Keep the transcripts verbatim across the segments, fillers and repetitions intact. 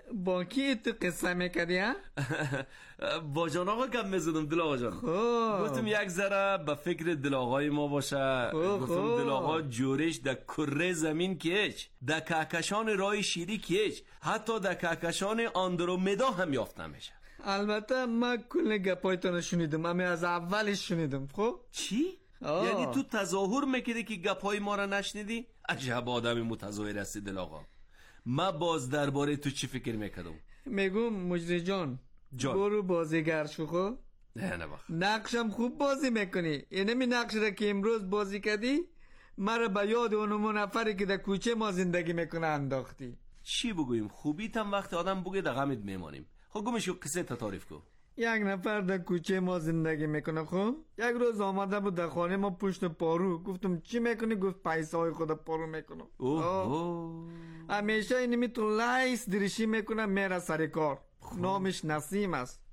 با کی تو قصه میکردی ها؟ با جان آقا گپ میزدم دل آقا جان. گفتم یک ذره به فکر دل آقای ما باشه. گفتم دل آقا جورش در کره زمین کیچ، در کهکشان رای شیری کیچ، حتی در کهکشان آندرومدا هم یافته میشه. البته من کل گپایتون شنیدم، اما از اولش شنیدم. خب چی؟ آه. یعنی تو تظاهر میکردی که گپای ما را نشنیدی؟ عجب آدم متظاهر هستی دل آقا. من باز درباره تو چی فکر میکردم؟ میگم مجری جان, جان. برو بازیگر شو. خب نه نه بخ نقشم خوب بازی میکنی. اینمی نقش را که امروز بازی کردی مرا به یاد اونمون نفری که در کوچه ما زندگی میکنه انداختی. چی بگویم؟ خوبیت هم وقت آدم بگه در غمت میمانیم. خب گمشو قصه تا تعریف کو. یک نفر در کوچه ما زندگی میکنه. خب یک روز آمده بود در خانه ما پشت پارو. گفتم چی میکنی؟ گفت پیسه های خود پارو میکنم. اوه اوه. همیشه اینمی تو لایس درشی میکنه میره سر کار. نامش نسیم است.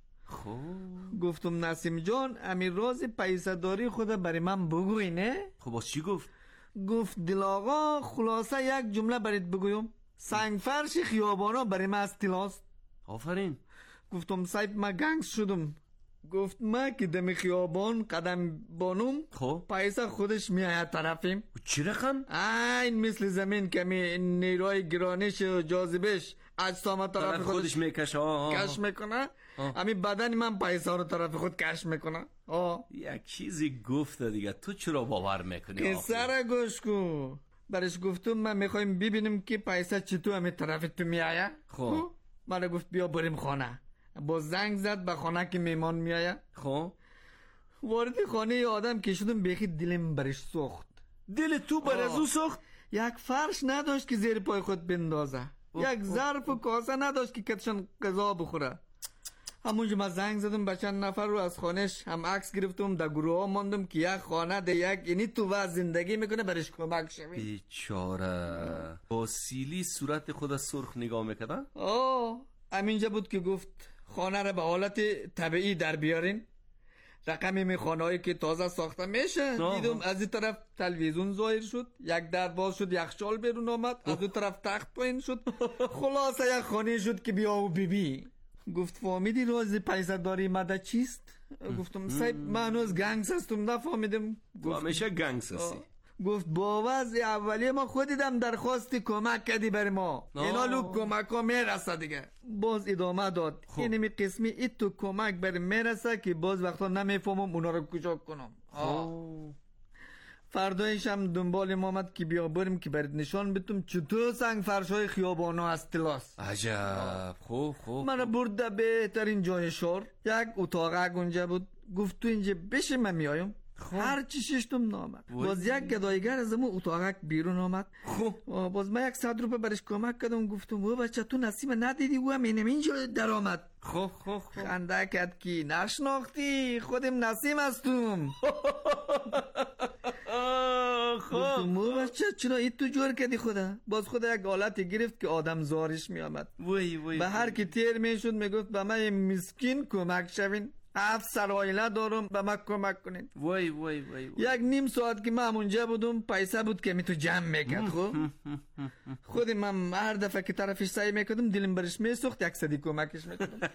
خب گفتم نسیم جان امی راز پیسه داری خود برای من بگوی نه؟ خب باز چی گفت؟ گفت دل آقا خلاصه یک جمله برات بگویم، سنگ فرش خیابانا برای من از طلاست. آفرین. گفتم صاحب من گنگ شدم. گفت ما که دم خیابان قدم بانم خب پیسه خودش میآید طرفیم. چی رقم؟ این مثل زمین که می نیروی گرانش و جاذبش اجسام طرف, طرف خودش میکشه کش میکنه. امی بدن من پیسه رو طرف خود کش میکنه. آه یک چیزی گفت دیگه، تو چرا باور میکنی؟ که سر گوش کو. برش گفتم من میخوایم ببینیم که پیسه چطور امی طرف تو میآید. خب من گفت بیا بریم خانه. با زنگ زد به خانه که میمان میآید. خب وارد خانه آدم که شدم بیخی دلم برش سوخت. دل تو بر از او سوخت؟ یک فرش نداشت که زیر پای خود بندازه. یک ظرف و کاسه نداشت که کتشان غذا بخوره. همونجا من زنگ زدم به چند نفر رو از خانهش هم عکس گرفتم. در گروه ها ماندم که یک خانه ده یک اینی تو وز زندگی میکنه برش کمک شوی. بیچاره با سیلی صورت خود سرخ نگاه میکردن. آه همینجا بود که گفت خانه را به حالت طبیعی در بیارین. رقمی می خانه هایی که تازه ساخته میشه. دیدم از این طرف تلویزیون ظاهر شد، یک در باز شد، یخچال بیرون آمد، از اون طرف تخت پایین شد. خلاصه یک خانه شد که بیا و بیبی. گفت فهمیدی راز پیسه داری مده چیست؟ گفتم صاحب من هنوز گنگس هستم نفهمیدم. گفت همیشه گنگس هستی. گفت با وضع اولیه ما خودیدم درخواست کمک کردی بر ما. اینا لو کمک ها میرسه دیگه. باز ادامه داد. اینمی قسمی ای تو کمک بر میرسه که باز وقتا نمیفهمم اونا رو کجا کنم. فردایش هم دنبال ما آمد که بیا بریم که برات نشان بدم چطور سنگ فرش های خیابانا از طلاست. عجب. خوب خوب. من برد بهترین جای شهر. یک اتاق اونجا بود. گفت تو اینجا بشه من میایم. هر چی ششتم نامد. باز یک گدایگر از اون اتاق بیرون آمد. خب باز من یک صد روپه برش کمک کردم. گفتم او بچه تو نسیم ندیدی او هم اینم اینجا در آمد. خب خب خب خنده کرد که نشناختی خودم نسیم هستم. گفتم او بچه چرا این تو جور کردی خدا؟ باز خدا یک حالتی گرفت که آدم زارش می آمد. وای وای به هر کی تیر می شد می گفت به من مسکین کمک شوین، هفت سرایله دارم به من کمک کنین. وای وای وای یک نیم ساعت که من اونجا بودم پیسه بود که می تو جمع میکرد. خب خود من هر دفعه که طرفش سعی میکردم دلم برش میسوخت یک صدی کمکش میکردم.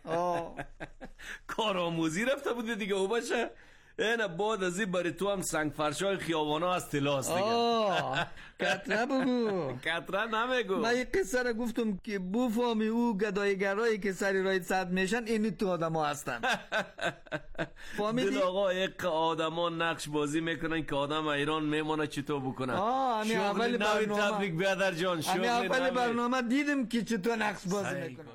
کارآموزی رفته بوده دیگه او باشه. اینا بعد از این برای تو هم سنگ فرشای خیابانا از طلاست دیگه. آه کتره بگو. کتره نمیگو. من یک قصه را گفتم که بفهمی او گدایگرایی که سری رای صد میشن اینی تو آدم ها هستن. فهمیدی؟ دل آقا یک آدم ها نقش بازی میکنن که آدم ایران میمانه چطور بکنن. آه اول برنامه تبریک بیادر جان. شغل اول برنامه دیدم که چطور نقش بازی میکنن.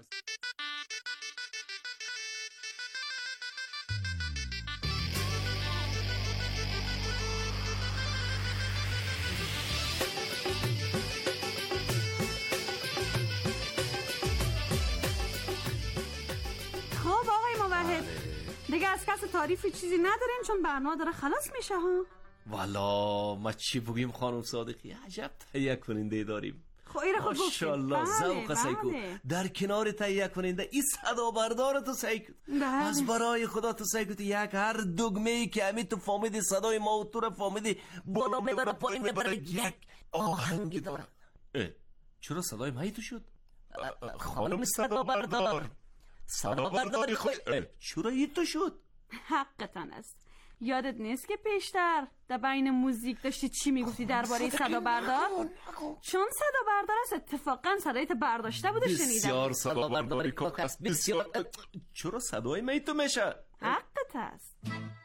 دیگه از کس تعریفی چیزی ندارین چون برنامه داره خلاص میشه ها. والا ما چی بگیم خانم صادقی، عجب تهیه کننده داریم. خب ایره خود گفتیم. ماشاءالله ذوق سیکو. در کنار تهیه کننده این صدا بردار تو سیکو. از برای خدا تو سیکو یک هر دگمه ای که امی تو فهمیدی صدای ما و تو رو فهمیدی بالا میبره پایین میبره یک آهنگی داره. چرا صدای ما تو شد؟ خانم صدا بردار، صدا برداری خود چرا این تو شد؟ حقتان است. یادت نیست که پیشتر در بین موزیک داشتی چی میگفتی درباره صدا بردار؟ چون صدا بردار است اتفاقا صدایت برداشته بوده شنیدم. بسیار صدا برداری کاک است، بسیار. چرا صدای می تو میشه؟ حقت است.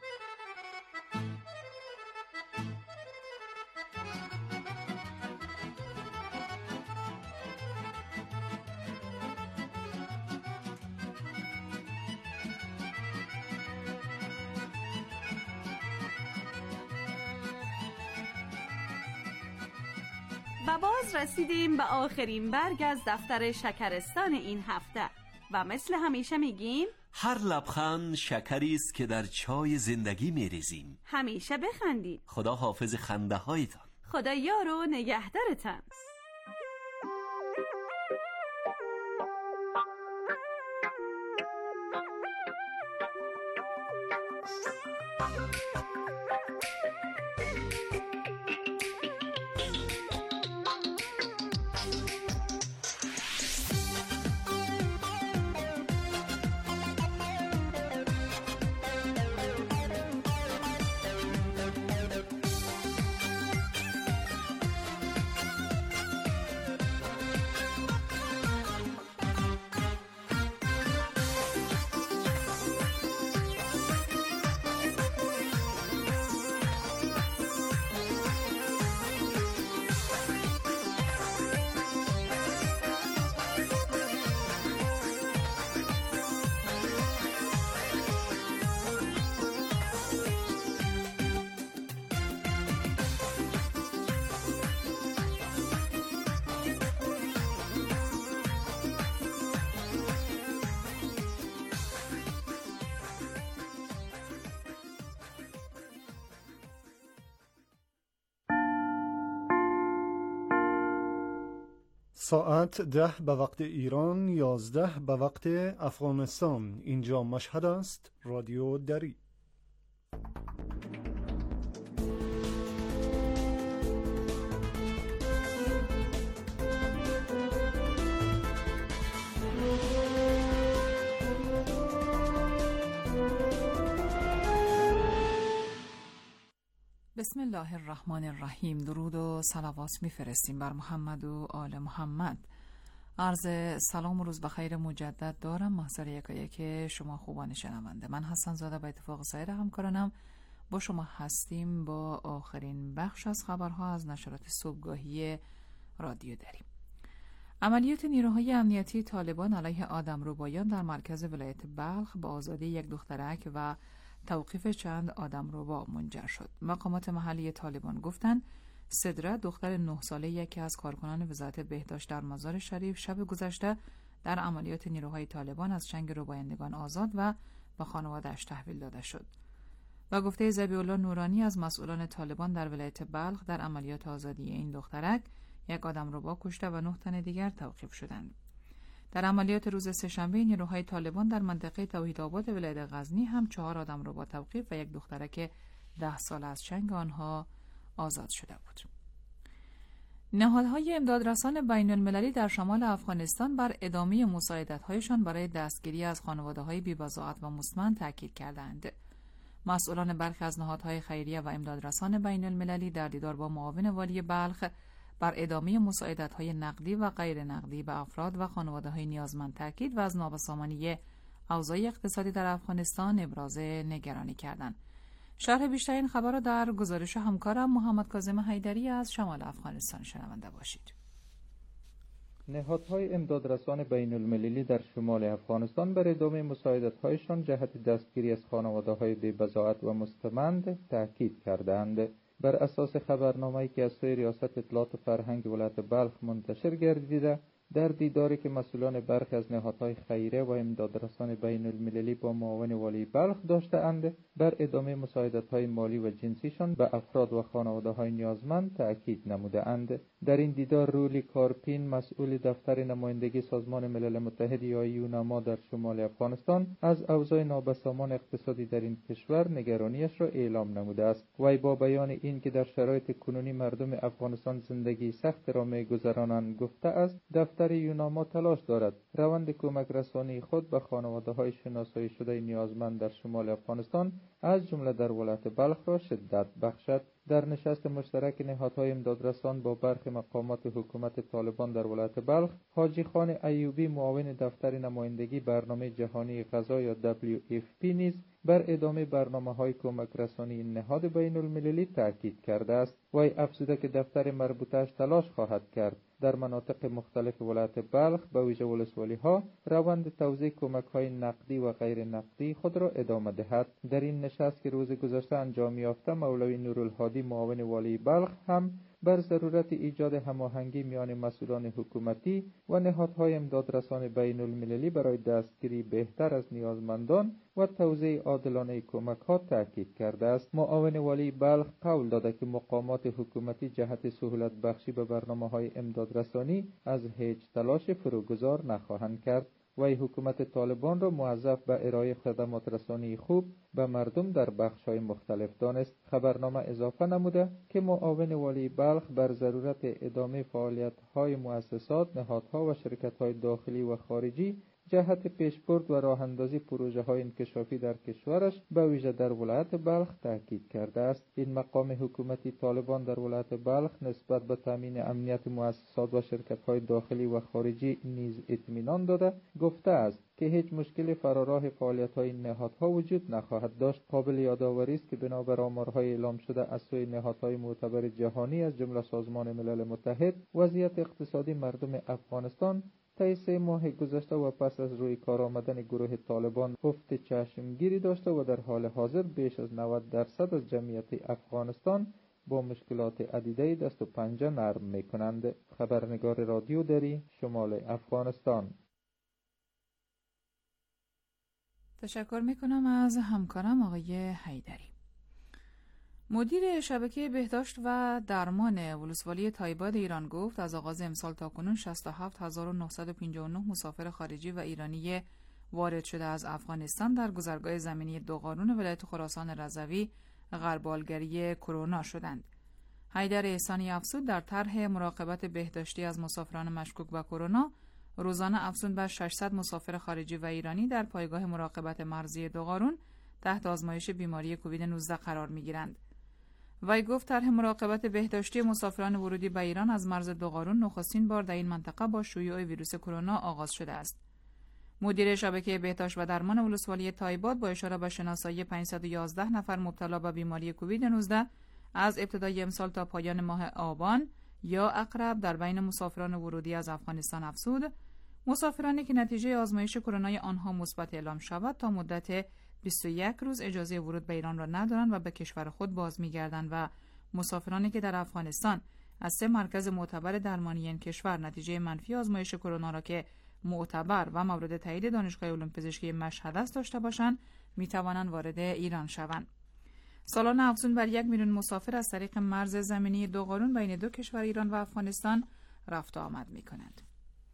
و باز رسیدیم به آخرین برگ از دفتر شکرستان این هفته و مثل همیشه میگیم هر لبخند شکری است که در چای زندگی میریزیم. همیشه بخندید. خدا حافظ خنده هایتان. خدا یار و نگهدارتان. ساعت ده به وقت ایران، یازده به وقت افغانستان. اینجا مشهد است، رادیو دری. بسم الله الرحمن الرحیم. درود و صلوات میفرستیم بر محمد و آل محمد. عرض سلام و روز بخیر مجدد دارم محضر یکایک شما خوبان شنونده. من حسن زاده به اتفاق سایر همکارانم با شما هستیم با آخرین بخش از خبرها از نشرات صبحگاهی رادیو دری. عملیات نیروهای امنیتی طالبان علیه آدمربایان در مرکز ولایت بلخ با آزادی یک دخترک و توقیف چند آدمربا منجر شد. مقامات محلی طالبان گفتند صدره دختر نه ساله یکی از کارکنان وزارت بهداشت در مزار شریف شب گذشته در عملیات نیروهای طالبان از چنگ ربایندگان آزاد و به خانواده‌اش تحویل داده شد. و گفته ذبیح‌الله نورانی از مسئولان طالبان در ولایت بلخ در عملیات آزادی این دخترک یک آدمربا کشته و نه تن دیگر توقیف شدند. در عملیات روز سه‌شنبه نیروهای طالبان در منطقه توحیدآباد ولایت غزنی هم چهار آدمربا توقیف و یک دخترک ده ساله از چنگ آنها آزاد شده بود. نهادهای امدادرسان بین المللی در شمال افغانستان بر ادامه مساعدت‌هایشان برای دستگیری از خانواده‌های بی‌بضاعت و مستمند تاکید کردند. مسئولان برخی از نهادهای خیریه و امدادرسان بین المللی در دیدار با معاون والی بلخ بر ادامه مساعدت‌های نقدی و غیر نقدی به افراد و خانواده‌های نیازمند تاکید و از نابسامانی اوضاع اقتصادی در افغانستان ابراز نگرانی کردند. شرح بیشتر این خبر را در گزارش همکارم محمد کاظم حیدری از شمال افغانستان شنونده باشید. نهادهای امدادرسان بین المللی در شمال افغانستان بر ادامه مساعدت‌هایشان جهت دستگیری از خانواده‌های بی‌بضاعت و مستمند تاکید کردند. بر اساس خبرنامه‌ای که از سوی ریاست اطلاعات و فرهنگ ولایت بلخ منتشر گردیده، در دیداری که مسئولان برخی از نهادهای خیریه و امدادرسان بین المللی با معاون والی بلخ داشته‌اند، بر ادامه مساعدت‌های مالی و جنسیشان به افراد و خانواده‌های نیازمند تأکید نموده‌اند. در این دیدار رولی کارپین، مسئول دفتر نمایندگی سازمان ملل متحد یا یونما در شمال افغانستان، از اوضاع نابسامان اقتصادی در این کشور نگرانیش را اعلام نموده است. وی با بیان این که در شرایط کنونی مردم افغانستان زندگی سخت را می‌گذرانند گفته است، دفتر دفتر یوناما تلاش دارد روند کمک رسانی خود به خانواده‌های شناسایی شده نیازمند در شمال افغانستان از جمله در ولایت بلخ را شدت بخشد. در نشست مشترک نهادهای امدادرسان با برخی مقامات حکومت طالبان در ولایت بلخ، حاجی خان ایوبی معاون دفتر نمایندگی برنامه جهانی غذا یا دبلیو اف پی نیز بر ادامه برنامه‌های کمک رسانی این نهاد بین المللی تاکید کرده است. وی افزوده که دفتر مربوطه‌اش تلاش خواهد کرد در مناطق مختلف ولایت بلخ به ویژه ولسوالی‌ها روند توزیع کمک‌های نقدی و غیر نقدی خود را ادامه دهد. در این نشست که روز گذشته انجام یافته، مولوی نورالهادی معاون والی بلخ هم بر ضرورت ایجاد هماهنگی میان مسئولان حکومتی و نهادهای امدادرسان بین المللی برای دستگیری بهتر از نیازمندان و توزیع عادلانه کمک‌ها تاکید کرده است. معاون والی بلخ قول داده که مقامات حکومتی جهت سهولت بخشی به برنامه‌های امدادرسانی از هیچ تلاش فروگذار نخواهند کرد. وی حکومت طالبان را موظف به ارائه خدمات رسانی خوب به مردم در بخش‌های مختلف دانست. خبرنامه اضافه نموده که معاون والی بلخ بر ضرورت ادامه فعالیت‌های مؤسسات، نهادها و شرکت‌های داخلی و خارجی جهت پیشبرد و راه‌اندازی پروژه‌های انکشافی در کشورش به ویژه در ولایت بلخ تاکید کرده است. این مقام حکومتی طالبان در ولایت بلخ نسبت به تامین امنیت مؤسسات و شرکت‌های داخلی و خارجی نیز اطمینان داده گفته است که هیچ مشکل فراراه فعالیت‌های نهادها وجود نخواهد داشت. قابل یادآوری است که بنابر آمارهای اعلام شده از سوی نهادهای معتبر جهانی از جمله سازمان ملل متحد، وضعیت اقتصادی مردم افغانستان طی سه ماه گذشته و پس از روی کار آمدن گروه طالبان افت چشمگیری داشته و در حال حاضر بیش از نود درصد از جمعیت افغانستان با مشکلات عدیده دست و پنجه نرم می‌کنند. خبرنگار رادیو دری، شمال افغانستان. تشکر میکنم از همکارم آقای حیدری. مدیر شبکه بهداشت و درمان ولسوالی تایباد ایران گفت از آغاز امسال تا کنون شصت و هفت هزار و نهصد و پنجاه و نه مسافر خارجی و ایرانی وارد شده از افغانستان در گذرگاه زمینی دوقارون ولایت خراسان رضوی غربالگری کرونا شدند. حیدر احسانی افزود در طرح مراقبت بهداشتی از مسافران مشکوک به کرونا روزانه افزون بر ششصد مسافر خارجی و ایرانی در پایگاه مراقبت مرزی دوقارون تحت آزمایش بیماری کووید نوزده قرار می‌گیرند. وی گفت طرح مراقبت بهداشتی مسافران ورودی به ایران از مرز دوقارون نخستین بار در این منطقه با شیوع ویروس کرونا آغاز شده است. مدیر شبکه بهداشت و درمان ولسوالی تایباد با اشاره به شناسایی پانصد و یازده نفر مبتلا به بیماری کووید نوزده از ابتدای امسال تا پایان ماه آبان یا اقرب در بین مسافران ورودی از افغانستان افزود، مسافرانی که نتیجه آزمایش کرونای آنها مثبت اعلام شود تا مدت بیست و یک روز اجازه ورود به ایران را ندارند و به کشور خود باز می‌گردند و مسافرانی که در افغانستان از سه مرکز معتبر درمانی این کشور نتیجه منفی آزمایش کرونا را که معتبر و مورد تایید دانشگاه علوم پزشکی مشهد است داشته باشند می‌توانند وارد ایران شوند. سالانه افزون بر یک میلیون مسافر از طریق مرز زمینی دوقارون بین دو کشور ایران و افغانستان رفت و آمد می‌کنند.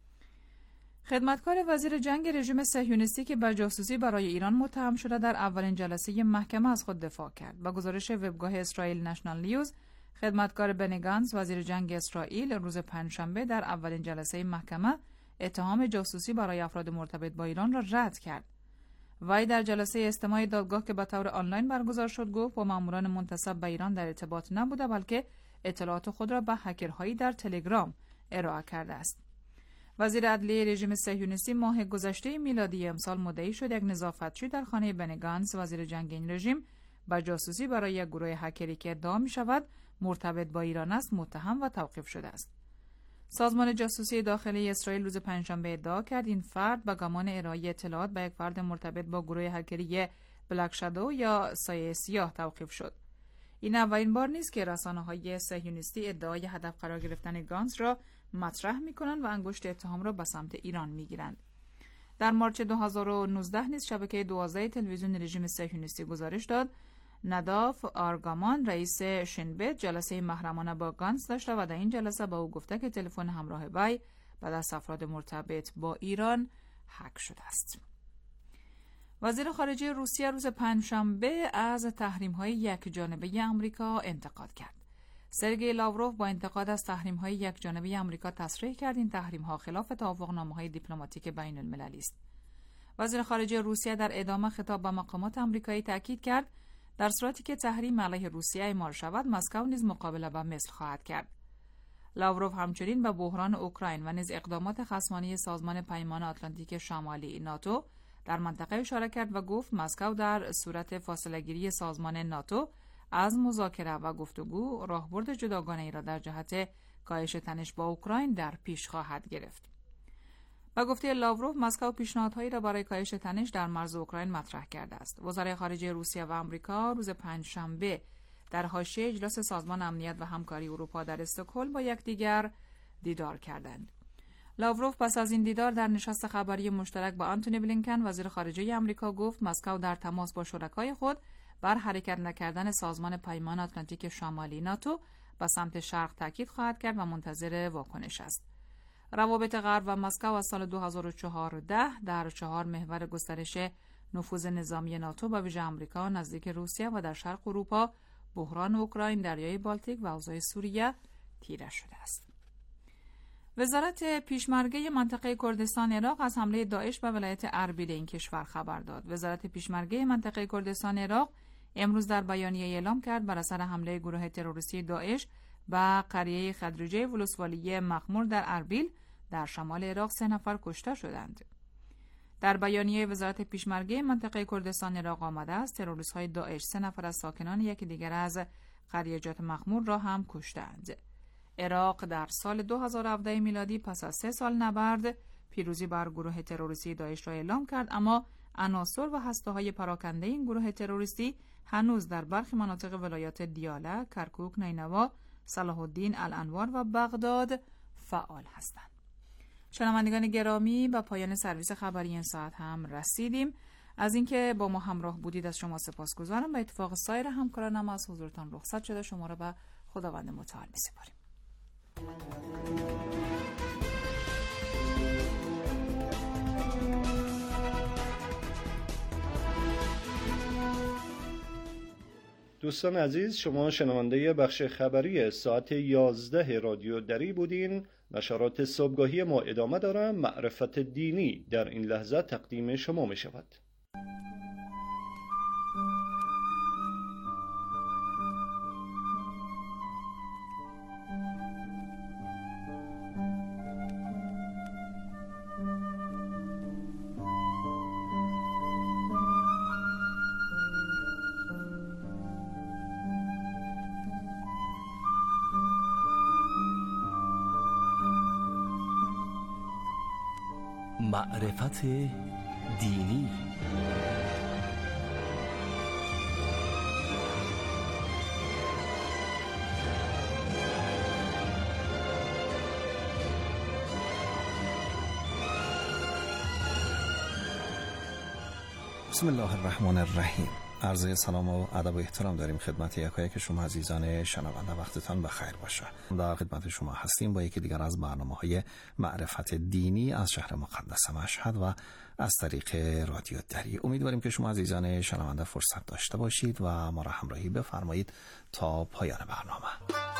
خدمتکار وزیر جنگ رژیم صهیونیستی که به جاسوسی برای ایران متهم شده در اولین جلسه محکمه از خود دفاع کرد. با گزارش وبگاه اسرائیل نشنال نیوز، خدمتکار بنی گانتز وزیر جنگ اسرائیل روز پنجشنبه در اولین جلسه محکمه اتهام جاسوسی برای افراد مرتبط با ایران را رد کرد. وی در جلسه استماع دادگاه که به طور آنلاین برگزار شد گفت با ماموران منتسب به ایران در ارتباط نبوده بلکه اطلاعات خود را به هکرهایی در تلگرام ارائه کرده است. وزیر عدلیه رژیم صهیونیستی ماه گذشته میلادی امسال مدعی شد یک نظافتچی در خانه بنی گانتز وزیر جنگ این رژیم با جاسوسی برای یک گروه هکری که ادعا می شود مرتبط با ایران است متهم و توقیف شده است. سازمان جاسوسی داخلی اسرائیل روز پنجشنبه ادعا کرد این فرد با گمان ارائه اطلاعات به یک فرد مرتبط با گروه هکری بلک شادو یا سایه سیاه توقیف شد. این اولین بار نیست که رسانه‌های صهیونیستی ادعای هدف قرار گرفتن گانتز را مطرح می‌کنند و انگشت اتهام را به سمت ایران می‌گیرند. در مارچ دو هزار و نوزده نیز شبکه دوازده تلویزیون رژیم صهیونیستی گزارش داد نداف آرگامان رئیس شینبت جلسه محرمانه با گانتز داشته و در این جلسه با او گفته که تلفن همراه وی به دست افراد مرتبط با ایران هک شده است. وزیر خارجه روسیه روز پنجشنبه از تحریم‌های یک جانبه آمریکا انتقاد کرد. سرگئی لاوروف با انتقاد از تحریم‌های یکجانبه آمریکا تصریح کرد این تحریم‌ها خلاف توافقنامه‌های دیپلماتیک بین‌المللی است. وزیر خارجه روسیه در ادامه خطاب به مقامات آمریکایی تاکید کرد در صورتی که تحریم علیه روسیه اعمال شود، مسکو نیز مقابله با مثل خواهد کرد. لاوروف همچنین به بحران اوکراین و نیز اقدامات خصمانه سازمان پیمان آتلانتیک شمالی ناتو در منطقه اشاره کرد و گفت مسکو در صورت فاصله‌گیری سازمان ناتو از مذاکره و گفتگو راهبرد جداگانه‌ای را در جهت کاهش تنش با اوکراین در پیش خواهد گرفت. با گفته لاوروف، مسکو پیشنهادهایی را برای کاهش تنش در مرز اوکراین مطرح کرده است. وزرای خارجه روسیه و آمریکا روز پنجشنبه در حاشیه اجلاس سازمان امنیت و همکاری اروپا در استکهلم با یکدیگر دیدار کردند. لاوروف پس از این دیدار در نشست خبری مشترک با آنتونی بلینکن وزیر خارجه آمریکا گفت مسکو در تماس با شرکای خود بر حرکت نکردن سازمان پیمان آتلانتیک شمالی ناتو به سمت شرق تاکید خواهد کرد و منتظر واکنش است. روابط غرب و مسکو از سال دو هزار و چهارده در چهار محور گسترش نفوذ نظامی ناتو به ویژه آمریکا نزدیک روسیه و در شرق اروپا، بحران اوکراین، دریای بالتیک و اوضاع سوریه تیره شده است. وزارت پیشمرگه منطقه کردستان عراق از حمله داعش به ولایت اربیل این کشور خبر داد. وزارت پیشمرگه منطقه کردستان عراق امروز در بیانیه اعلام کرد بر اثر حمله گروه تروریستی داعش به قریه خدرجه ولسوالی مخمور در اربیل در شمال عراق سه نفر کشته شدند. در بیانیه وزارت پیشمرگه منطقه کردستان عراق آمده است تروریست‌های داعش سه نفر از ساکنان یکی دیگر از قریه‌جات مخمور را هم کشتند. عراق در سال دو هزار و هفده میلادی پس از سه سال نبرد پیروزی بر گروه تروریستی داعش را اعلام کرد، اما عناصر و هسته‌های پراکنده این گروه تروریستی هنوز در برخی مناطق ولایات دیاله، کرکوک، نینوا، صلاح الدین، الانوار و بغداد فعال هستند. شنوندگان گرامی، به پایان سرویس خبری این ساعت هم رسیدیم. از اینکه با ما همراه بودید از شما سپاسگزارم. به اتفاق سایر همکارانم از حضورتان رخصت شده شما را به خداوند متعال می‌سپاریم. دوستان عزیز، شما شنونده بخش خبری ساعت یازده رادیو دری بودین. نشرات صبحگاهی ما ادامه دارم. معرفت دینی در این لحظه تقدیم شما می شود. معرفت دینی. بسم الله الرحمن الرحیم. عرض سلام و ادب و احترام داریم خدمت یکایک شما عزیزان شنونده. وقتتان بخیر باشه. در خدمت شما هستیم با یکی دیگر از برنامه‌های معرفت دینی از شهر مقدس مشهد و از طریق رادیو دری. امیدواریم که شما عزیزان شنونده فرصت داشته باشید و ما را همراهی بفرمایید تا پایان برنامه.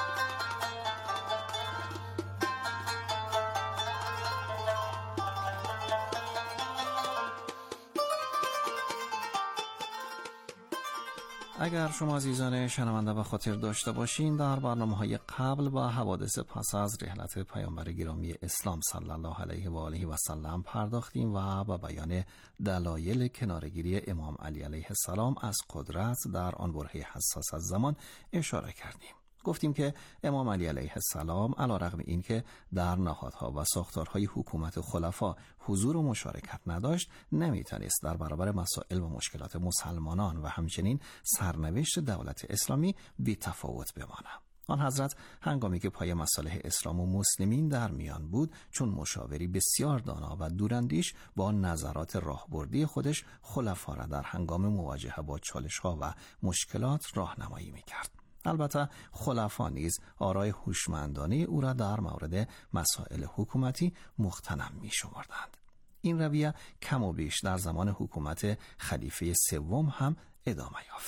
اگر شما عزیزان شنونده به خاطر داشته باشین در برنامه‌های قبل با حوادث پس از رحلت پیامبر گرامی اسلام صلی الله علیه و آله و سلم پرداختیم و با بیان دلایل کنارگیری امام علی علیه السلام از قدرت در آن برهه حساس از زمان اشاره کردیم. گفتیم که امام علی علیه السلام علیرغم این که در نهادها و ساختارهای حکومت خلفا حضور و مشارکت نداشت، نمیتونست در برابر مسائل و مشکلات مسلمانان و همچنین سرنوشت دولت اسلامی بی تفاوت بماند. آن حضرت هنگامی که پای مصالح اسلام و مسلمین در میان بود، چون مشاوری بسیار دانا و دوراندیش با نظرات راهبردی خودش خلفا را در هنگام مواجهه با چالش‌ها و مشکلات راهنمایی میکرد. البته خلفا نیز آرای هوشمندانه او را در مورد مسائل حکومتی مغتنم می شمردند. این رویه کم و بیش در زمان حکومت خلیفه سوم هم ادامه یافت.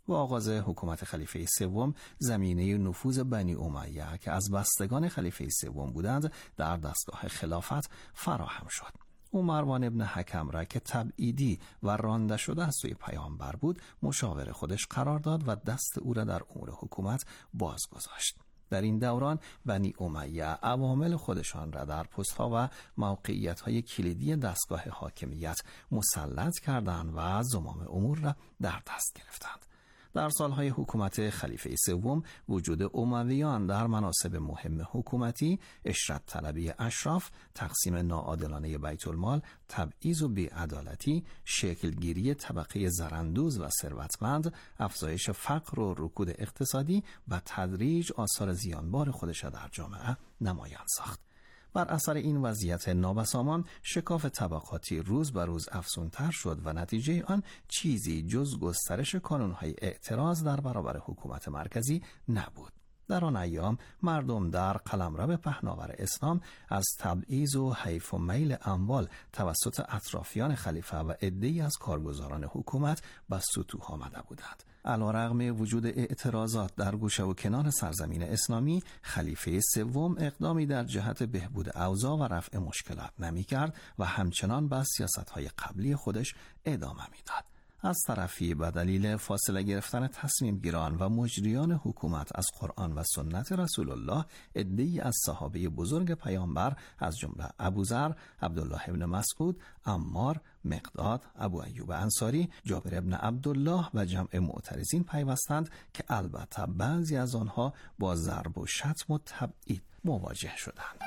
و آغاز حکومت خلیفه سوم زمینه نفوذ بنی امیه که از بستگان خلیفه سوم بودند در دستگاه خلافت فراهم شد. او مروان ابن حکم را که تبعیدی و رانده شده از سوی پیامبر بود مشاور خودش قرار داد و دست او را در امور حکومت باز گذاشت. در این دوران بنی امیه عوامل خودشان را در پست‌ها و موقعیت‌های کلیدی دستگاه حاکمیت مسلط کردند و زمام امور را در دست گرفتند. در سالهای حکومت خلیفه سوم وجود امویان در مناصب مهم حکومتی، اشرت طلبی اشراف، تقسیم ناعادلانه بیت المال، تبعیض و بی‌عدالتی، شکلگیری طبقه زراندوز و ثروتمند، افزایش فقر و رکود اقتصادی و تدریج آثار زیانبار خودش را در جامعه نمایان ساخت. بر اثر این وضعیت نابسامان شکاف طبقاتی روز به روز افزونتر شد و نتیجه آن چیزی جز گسترش کانون‌های اعتراض در برابر حکومت مرکزی نبود. در آن ایام مردم در قلمرو پهناور اسلام از تبعیض و حیف و میل اموال توسط اطرافیان خلیفه و عده‌ای از کارگزاران حکومت به سطوح آمده بودند. علیرغم وجود اعتراضات در گوشه و کنار سرزمین اسلامی، خلیفه سوم اقدامی در جهت بهبود اوضاع و رفع مشکلات نمی‌کرد و همچنان به سیاست‌های قبلی خودش ادامه می‌داد. از طرفی به دلیل فاصله گرفتن تصمیم گیران و مجریان حکومت از قرآن و سنت رسول الله، عده‌ای از صحابه بزرگ پیامبر از جمله ابوذر، عبدالله ابن مسعود، عمار، مقداد، ابو ایوب انصاری، جابر ابن عبدالله و جمع معترضین پیوستند که البته بعضی از آنها با ضرب و شتم و تبعید مواجه شدند.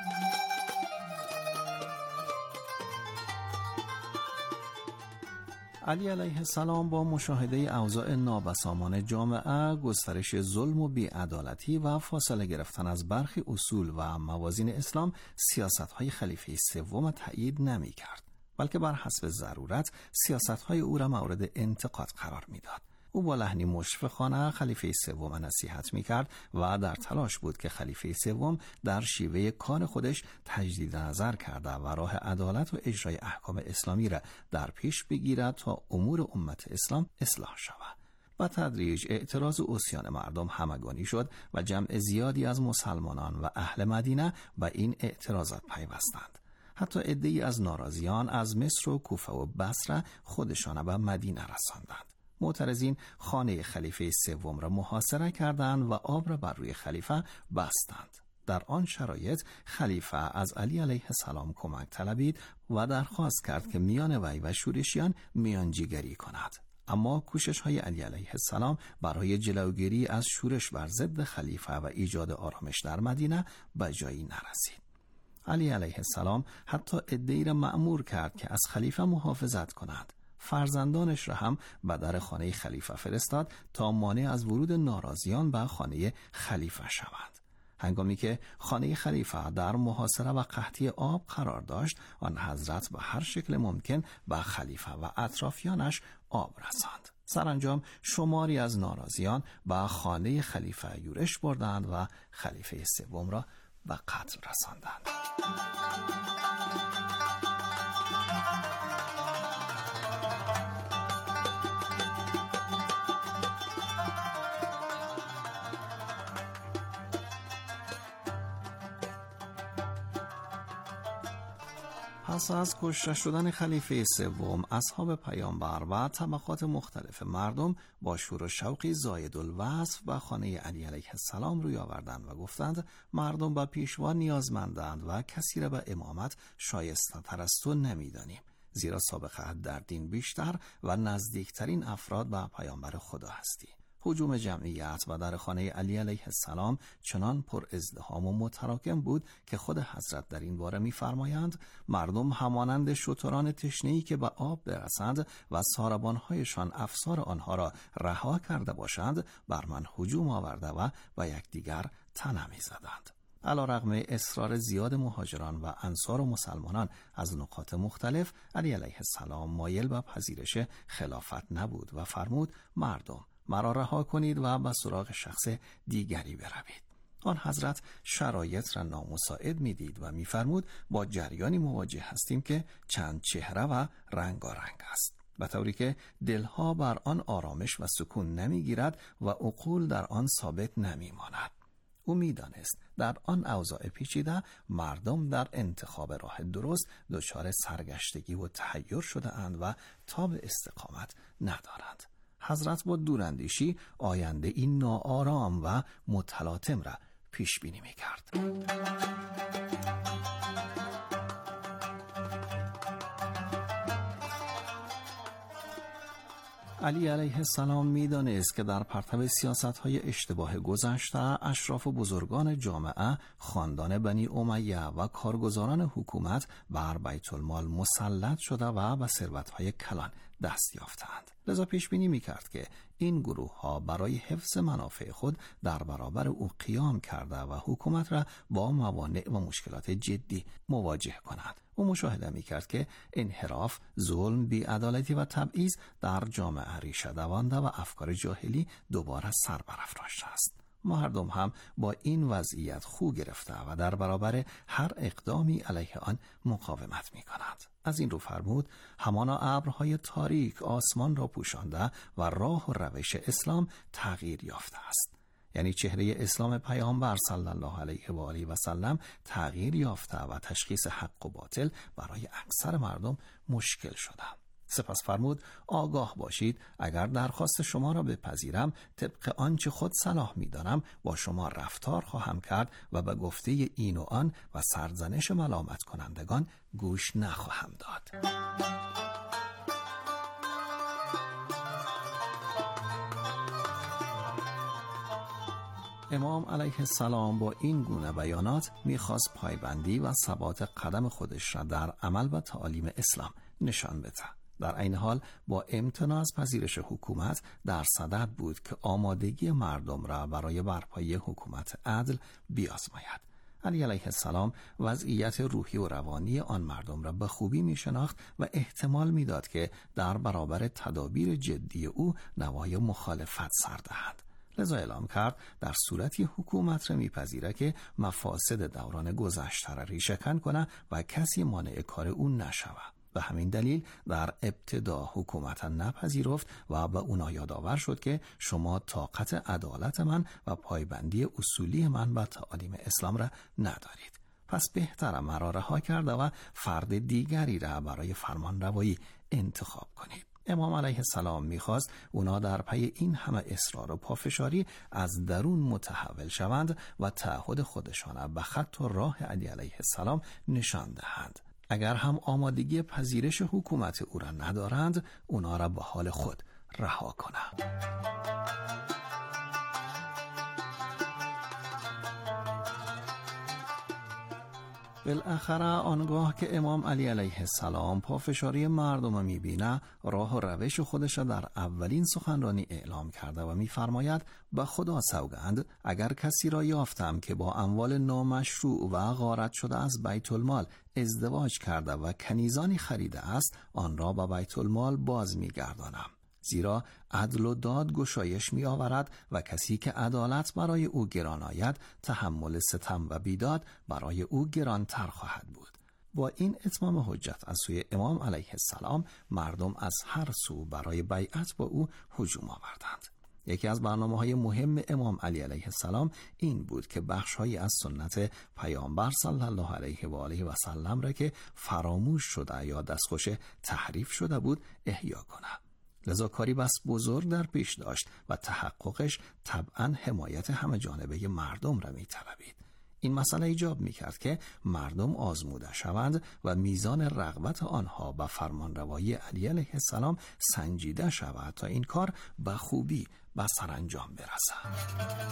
علی علیه السلام با مشاهده اوضاع نابسامان جامعه، گسترش ظلم و بی‌عدالتی و فاصله گرفتن از برخی اصول و موازین اسلام، سیاست‌های خلیفه سوم تأیید نمی‌کرد، بلکه بر حسب ضرورت سیاست‌های او را مورد انتقاد قرار می‌داد. او با لحنی مشفقانه خلیفه سوم نصیحت می‌کرد و در تلاش بود که خلیفه سوم در شیوه کار خودش تجدید نظر کرده و راه عدالت و اجرای احکام اسلامی را در پیش بگیرد تا امور امت اسلام اصلاح شود. با تدریج اعتراض و عصیان مردم همگانی شد و جمع زیادی از مسلمانان و اهل مدینه به این اعتراضات پیوستند. حتی عده‌ای از ناراضیان از مصر و کوفه و بصره خودشان به مدینه رساندند. معترضین خانه خلیفه سوم را محاصره کردند و آب را بر روی خلیفه بستند. در آن شرایط خلیفه از علی علیه السلام کمک طلبید و درخواست کرد که میان وی و شورشیان میانجیگری کند. اما کوشش های علی علیه السلام برای جلوگیری از شورش بر ضد خلیفه و ایجاد آرامش در مدینه به جایی نرسید. علی علیه السلام حتی عده‌ای را مأمور کرد که از خلیفه محافظت کنند. فرزندانش را هم به در خانه خلیفه فرستاد تا مانع از ورود ناراضیان به خانه خلیفه شوند. هنگامی که خانه خلیفه در محاصره و قحطی آب قرار داشت، آن حضرت به هر شکل ممکن به خلیفه و اطرافیانش آب رساند. سرانجام شماری از ناراضیان به خانه خلیفه یورش بردند و خلیفه سوم را به قتل رساندند. پس از کشته شدن خلیفه سوم، اصحاب پیامبر و طبقات مختلف مردم با شور و شوقی زاید الوصف به خانه علی علیه السلام روی آوردند و گفتند مردم به پیشوا نیازمندند و کسی را به امامت شایسته تر از تو نمی‌دانیم، زیرا سابقه در دین بیشتر و نزدیکترین افراد به پیامبر خدا هستی. هجوم جمعیت و در خانه علی علیه السلام چنان پر ازدحام و متراکم بود که خود حضرت در این باره می‌فرمایند مردم همانند شتران تشنه‌ای که به آب برسند و ساربان‌هایشان افسار آنها را رها کرده باشند بر من هجوم آورده و به یکدیگر تنه می‌زدند. علیرغم اصرار زیاد مهاجران و انصار و مسلمانان از نقاط مختلف، علی علیه السلام مایل به پذیرش خلافت نبود و فرمود مردم مرا رها کنید و به سراغ شخص دیگری بروید. آن حضرت شرایط را نامساعد می‌دید و می‌فرمود با جریانی مواجه هستیم که چند چهره و رنگارنگ است. به طوری که دلها بر آن آرامش و سکون نمیگیرد و عقول در آن ثابت نمیماند. او میدانست در آن اوضاع پیچیده مردم در انتخاب راه درست دچار سرگشتگی و تحیر شده اند و تاب استقامت ندارند. حضرت با دوراندیشی آینده این ناآرام و متلاطم را پیش بینی می‌کرد. علی علیه السلام می‌دانست که در پرتو سیاست‌های اشتباه گذشته اشراف و بزرگان جامعه، خاندان بنی امیه و کارگزاران حکومت بر بیت المال مسلط شده و به ثروت‌های کلان دست یافتند. لذا پیش بینی می‌کرد که این گروه‌ها برای حفظ منافع خود در برابر او قیام کرده و حکومت را با موانع و مشکلات جدی مواجه کنند. او مشاهده می‌کرد که انحراف، ظلم، بی‌عدالتی و تبعیض در جامعه ریشه دوانده و افکار جاهلی دوباره سر برافراشته است. مردم هم با این وضعیت خو گرفته و در برابر هر اقدامی علیه آن مقاومت می‌کنند. از این رو فرمود: همانا ابرهای تاریک آسمان را پوشانده و راه و روش اسلام تغییر یافته است. یعنی چهره اسلام پیامبر صلی الله علیه و آله و سلم تغییر یافته و تشخیص حق و باطل برای اکثر مردم مشکل شده. سپس فرمود: آگاه باشید اگر درخواست شما را بپذیرم، طبق آنچه خود صلاح می‌دانم با شما رفتار خواهم کرد و به گفته این و آن و سرزنش ملامت کنندگان گوش نخواهم داد. امام علیه السلام با این گونه بیانات می‌خواست پایبندی و ثبات قدم خودش را در عمل و تعالیم اسلام نشان بده. در این حال با امتناع از پذیرش حکومت در صدد بود که آمادگی مردم را برای برپایی حکومت عدل بیازماید. علی علیه السلام وضعیت روحی و روانی آن مردم را به خوبی می شناخت و احتمال می داد که در برابر تدابیر جدی او نوای مخالفت سر دهند. لذا اعلام کرد در صورتی حکومت را میپذیره که مفاسد دوران گذشته را ریشه‌کن کنه و کسی مانع کار او نشود. به همین دلیل در ابتدا حکومت نپذیرفت و به اونا یادآور شد که شما طاقت عدالت من و پایبندی اصولی من به تعالیم اسلام را ندارید. پس بهتره مرا رها کرده و فرد دیگری را برای فرمان روایی انتخاب کنید. امام علیه السلام میخواست اونا در پی این همه اصرار و پافشاری از درون متحول شوند و تعهد خودشان به خط و راه علی علیه السلام نشان دهند. اگر هم آمادگی پذیرش حکومت او را ندارند، اونا را به حال خود رها کنند. بالاخره آنگاه که امام علی علیه السلام پافشاری مردم میبینه، راه و روش خودش را در اولین سخنرانی اعلام کرده و میفرماید: به خدا سوگند اگر کسی را یافتم که با اموال نامشروع و غارت شده از بیت المال ازدواج کرده و کنیزانی خریده است، آن را به بیت المال باز میگردانم. زیرا عدل و داد گشایش می آورد و کسی که عدالت برای او گران آید، تحمل ستم و بیداد برای او گرانتر خواهد بود. با این اتمام حجت از سوی امام علیه السلام، مردم از هر سو برای بیعت با او هجوم آوردند. یکی از برنامه‌های مهم امام علی علیه السلام این بود که بخش‌هایی از سنت پیامبر صلی الله علیه و آله و سلم را که فراموش شده یا دستخوش تحریف شده بود احیا کند. لذا کاری بس بزرگ در پیش داشت و تحققش طبعاً حمایت همه جانبه مردم را می طلبید. این مسئله ایجاب می کرد که مردم آزموده شوند و میزان رغبت آنها به فرمانروایی علی علیه السلام سنجیده شود تا این کار به خوبی به سرانجام برسد.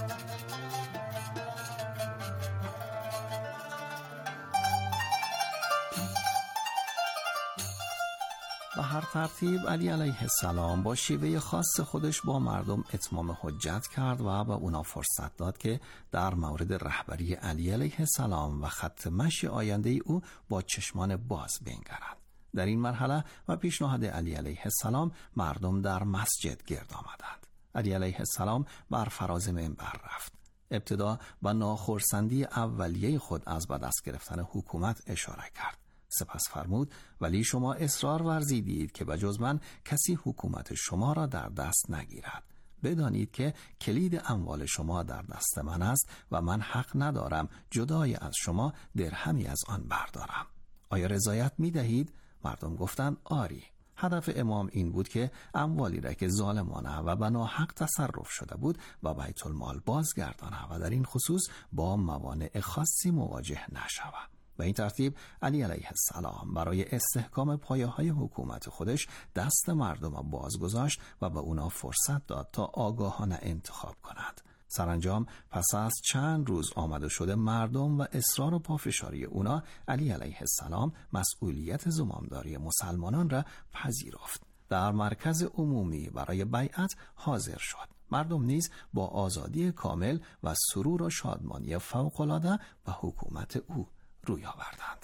به هر ترتیب علی علیه السلام با شیوه خاص خودش با مردم اتمام حجت کرد و به اونا فرصت داد که در مورد رهبری علی علیه السلام و خط مشی آینده او با چشمان باز بنگرند. در این مرحله و پیشنهاد علی علیه السلام مردم در مسجد گرد آمدند. علی علیه السلام بر فراز منبر رفت. ابتدا به ناخرسندی اولیه خود از به دست گرفتن حکومت اشاره کرد. سپس فرمود ولی شما اصرار ورزیدید که بجز من کسی حکومت شما را در دست نگیرد. بدانید که کلید اموال شما در دست من است و من حق ندارم جدای از شما درهمی از آن بردارم. آیا رضایت می دهید؟ مردم گفتند آری. هدف امام این بود که اموالی را که ظالمانه و بنا حق تصرف شده بود و بیت المال بازگردانه و در این خصوص با موانع خاصی مواجه نشود. به این ترتیب علی علیه السلام برای استحکام پایه‌های حکومت خودش دست مردم را بازگذاشت و به اونا فرصت داد تا آگاهانه انتخاب کنند. سرانجام پس از چند روز آمده شده مردم و اصرار و پافشاری اونا، علی علیه السلام مسئولیت زمامداری مسلمانان را پذیرفت. در مرکز عمومی برای بیعت حاضر شد. مردم نیز با آزادی کامل و سرور و شادمانی فوق‌العاده به حکومت او روی آوردند.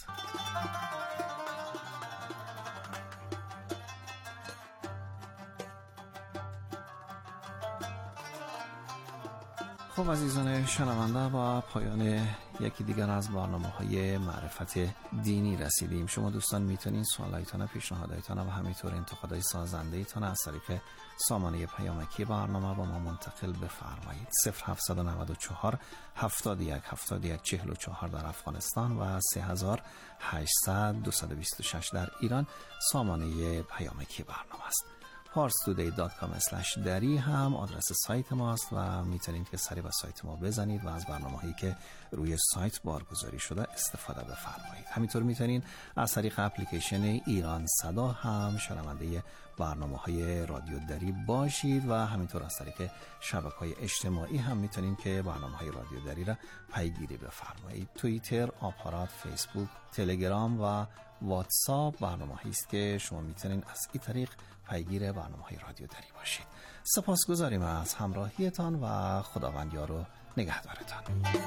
خب عزیزان شنونده، با پایان یکی دیگر از برنامه‌های معرفت دینی رسیدیم. شما دوستان میتونین سوالایتان، پیشنهادایتان و همینطور انتقادهای سازنده‌ایتان از طریق سامانه پیامکی برنامه با ما منتقل بفرمایید. صفر هفتصد و نود و چهار هفتاد و یک هفتاد و یک چهل و چهار در افغانستان و سه هزار و هشتصد دویست و بیست و شش در ایران سامانه پیامکی برنامه است. پارس تودی دات کام اسلش دری هم آدرس سایت ماست و میتونید که سری به سایت ما بزنید و از برنامه‌هایی که روی سایت بارگذاری شده استفاده بفرمایید. همینطور میتونید از طریق اپلیکیشن ایران صدا هم شنونده برنامه‌های رادیو دری باشید و همینطور از طریق شبکه‌های اجتماعی هم میتونید که برنامه‌های رادیو دری را پیگیری بفرمایید. توییتر، آپارات، فیسبوک، تلگرام و واتساپ برنامه‌هایی است که شما میتونید از این طریق پیگیر برنامه‌های رادیو دری باشید. سپاسگزاریم از همراهیتان و خداوند یار و نگهدارتان.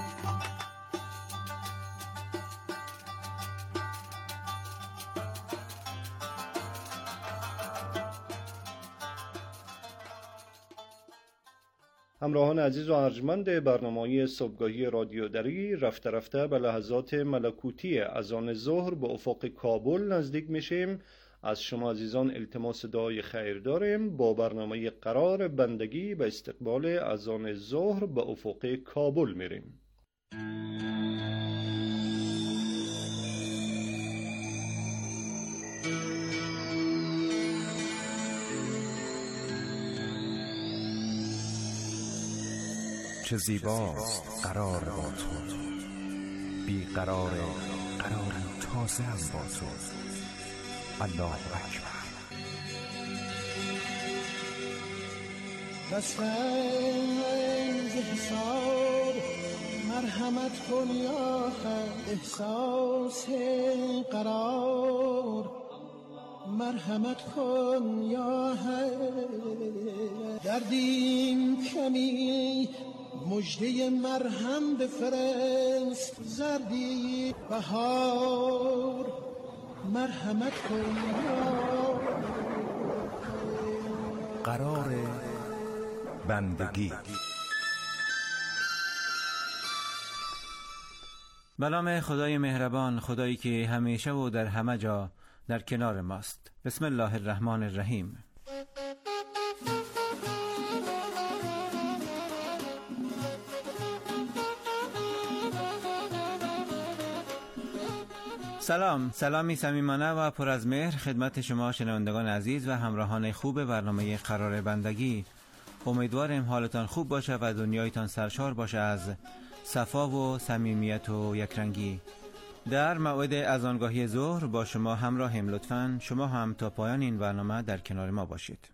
همراهان عزیز و ارجمند برنامه‌های صبحگاهی رادیو دری، رفته رفته به لحظات ملکوتی اذان ظهر به افق کابل نزدیک میشیم. از شما عزیزان التماس دعای خیر داریم با برنامه قرار بندگی به استقبال اذان ظهر به افق کابل میریم. چه زیباست قرار با تو، بی قرار قرار تازه هم با تو. الله اکبر. دستم ز حساب مرحمت کن یا خیر، احساس قرار مرحمت کن یا خیر. دردیم کمی مجده مرهم بفرست، زردی بهار مرحمت کن یا قرار بندگی. به نام خدای مهربان، خدایی که همیشه و در همه جا در کنار ماست. بسم الله الرحمن الرحیم. سلام، سلامی صمیمانه و پر از مهر خدمت شما شنوندگان عزیز و همراهان خوب برنامه قرار بندگی. امیدوارم حالتان خوب باشه و دنیایتان سرشار باشه از صفا و صمیمیت و یکرنگی. در موعد اذانگاهی ظهر با شما همراهیم. لطفاً شما هم تا پایان این برنامه در کنار ما باشید.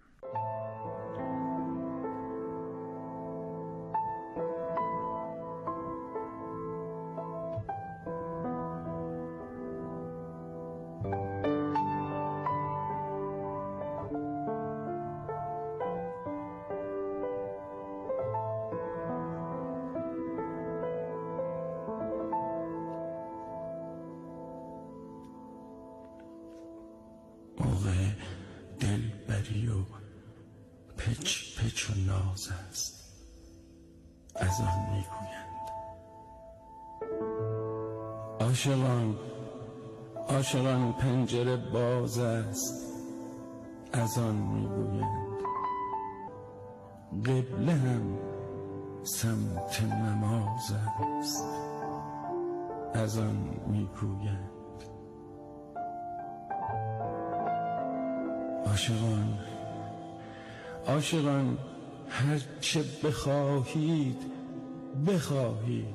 پچ پچ و ناز است، از آن میگویند عاشقان عاشقان پنجره باز است از آن میگویند، قبله هم سمت نماز است از آن میگویند. عاشقان عاشقان هر چه بخواهید بخواهید،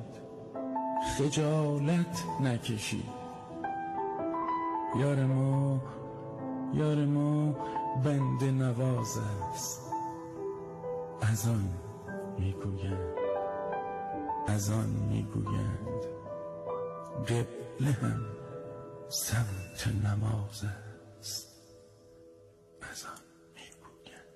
خجالت نکشید. یار ما یار ما بند نواز است از آن میگویند، از آن میگویند، قبله هم سمت نماز است از آن میگویند.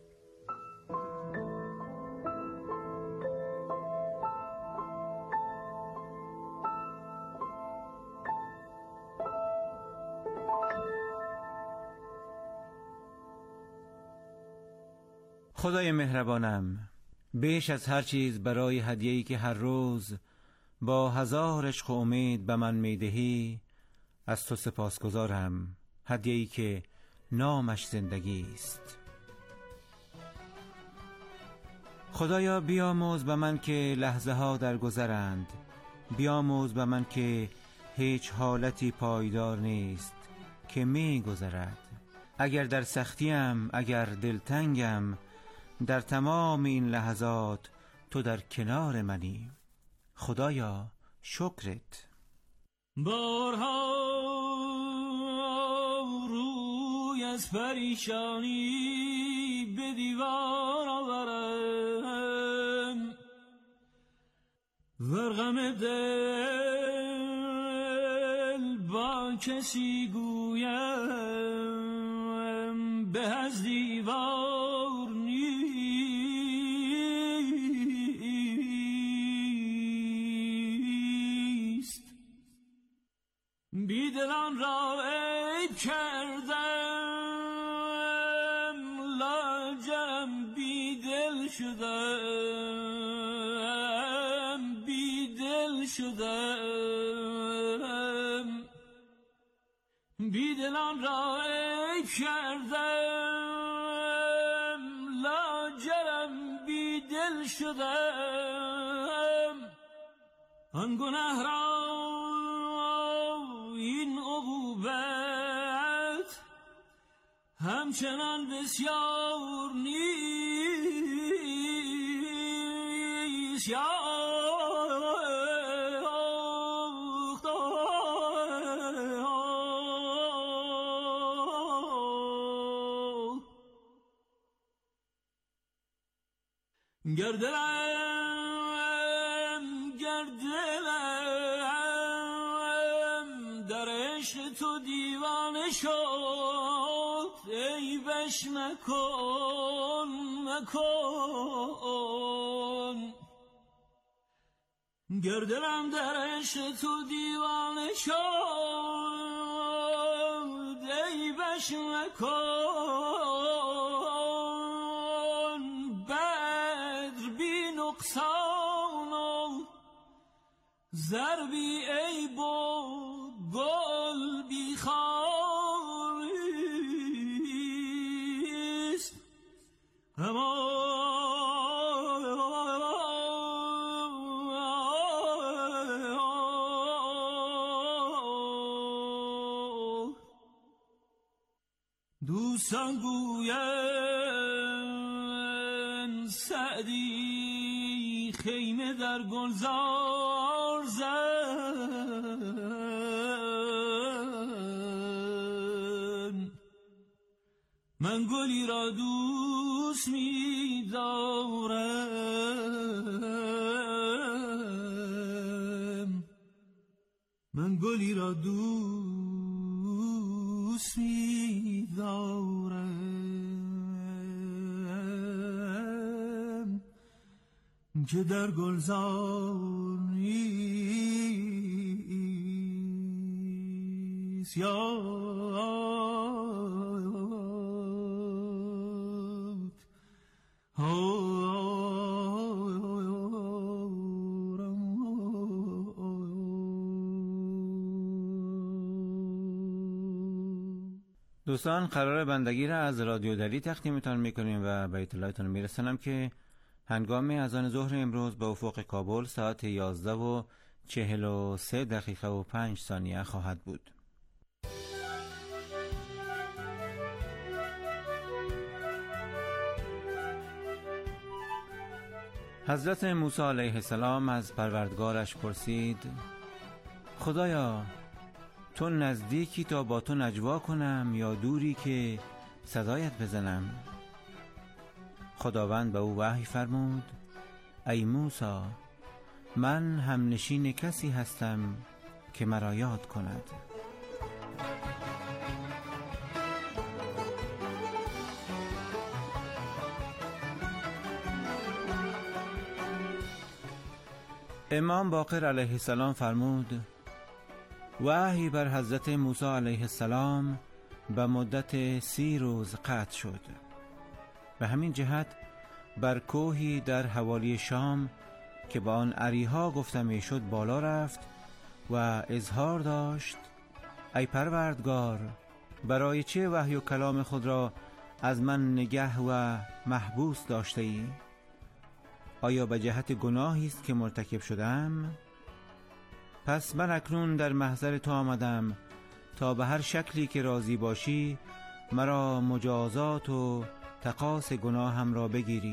خدای مهربانم، بیش از هر چیز برای هدیه‌ای که هر روز با هزار عشق و امید به من میدهی از تو سپاسگزارم. هدیه‌ای که نامش زندگی است. خدایا بیاموز به من که لحظه ها در گذرند، بیاموز به من که هیچ حالتی پایدار نیست که می گذرد. اگر در سختیم، اگر دلتنگم، در تمام این لحظات تو در کنار منی. خدایا شکرت. بارها روی از پریشانی به دیوار آورم، ورغم دل با کسی گویم به از دیوار نیست. بیدلان را عیب کردم، لاجرم بیدل شدم، بیدل شدم. بیدلان را عیب کردم، لاجرم بیدل شدم. آن گناه را این عقوبت همچنان بسیار نیست. یا گردلم گردلم در عشق تو دیوانه شد، ای بش مکن مکن. گردلم در عشق تو دیوانه شد، ای بش مکن. بدر بی نقصان و زر بی عیب و گل بی خاریست. اما دوستان گویند سعدی خیمه در گلزار زن. من گلی را دوست می دارم، من گلی را دوست می دارم که در گلزار نیست. یا دوستان قرار بندگی را از رادیو دری تقدیمتان میکنیم و به اطلاعتان میرسانم که هنگام اذان ظهر امروز به افق کابل ساعت یازده و چهل و سه دقیقه و پنج ثانیه خواهد بود. حضرت موسی علیه السلام از پروردگارش پرسید: خدایا، تو نزدیکی تا با تو نجوا کنم یا دوری که صدایت بزنم؟ خداوند به او وحی فرمود: ای موسی، من همنشین کسی هستم که مرا یاد کند. امام باقر علیه السلام فرمود: وحی بر حضرت موسی علیه السلام به مدت سی روز قطع شد. به همین جهت بر کوهی در حوالی شام که با آن اریها گفته می شد بالا رفت و اظهار داشت: ای پروردگار، برای چه وحی و کلام خود را از من نگه و محبوس داشته ای؟ آیا به جهت گناهی است که مرتکب شدم؟ پس من اکنون در محضر تو آمدم تا به هر شکلی که راضی باشی مرا مجازات و تقاص گناهم را بگیری.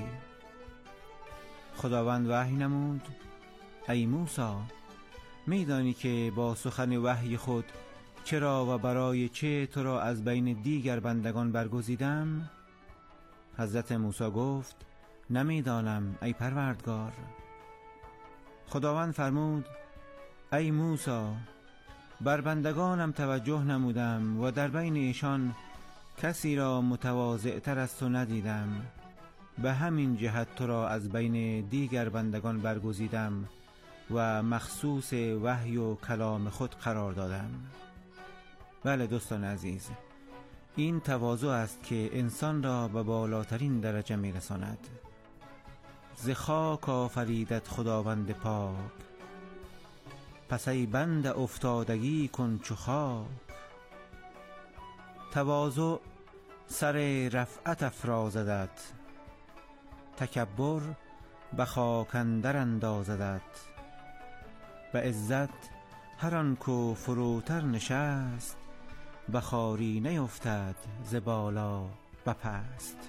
خداوند وحی نمود: ای موسی، میدانی که با سخن وحی خود چرا و برای چه تو را از بین دیگر بندگان برگزیدم؟ حضرت موسی گفت: نمیدانم ای پروردگار. خداوند فرمود: ای موسی، بر بندگانم توجه نمودم و در بین ایشان کسی را متواضع تر از تو ندیدم. به همین جهت تو را از بین دیگر بندگان برگزیدم و مخصوص وحی و کلام خود قرار دادم. بله دوستان عزیز، این تواضع است که انسان را به بالاترین درجه میرساند. ز خاک آفریدت خداوند پاک، پس ای بنده افتادگی کن چو خاک. تواضع سر رفعت افرازدت، تکبر به خاک اندر اندازدت. به عزت هر آن کو فروتر نشست، به خواری نیفتد ز بالا به پست.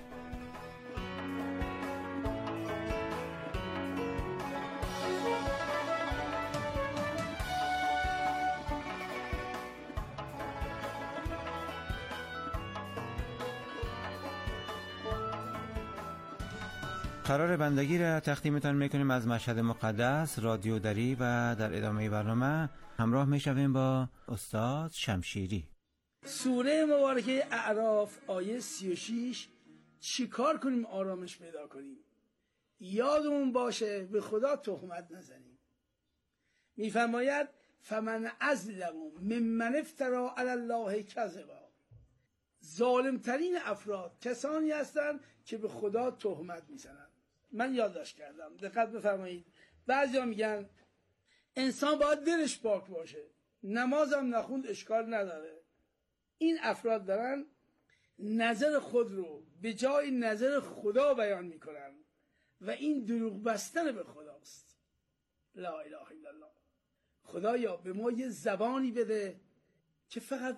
قرار بندگی را تقدیمتان میکنیم از مشهد مقدس رادیو دری و در ادامه برنامه همراه میشویم با استاد شمشیری. سوره مبارکه اعراف آیه سی و شش، چی کار کنیم آرامش پیدا کنیم؟ یادمون باشه به خدا تهمت نزنیم. میفرماید فمن اظلم ممن افتری علی الله کذبا. ظالمترین افراد کسانی هستند که به خدا تهمت میزنند. من یادداشت کردم، دقت بفرمایید. بعضیا میگن انسان باید دلش پاک باشه، نمازم نخوند اشکال نداره. این افراد دارن نظر خود رو به جای نظر خدا بیان میکنن و این دروغ بستن به خداست. لا اله الا الله. خدایا به ما یه زبانی بده که فقط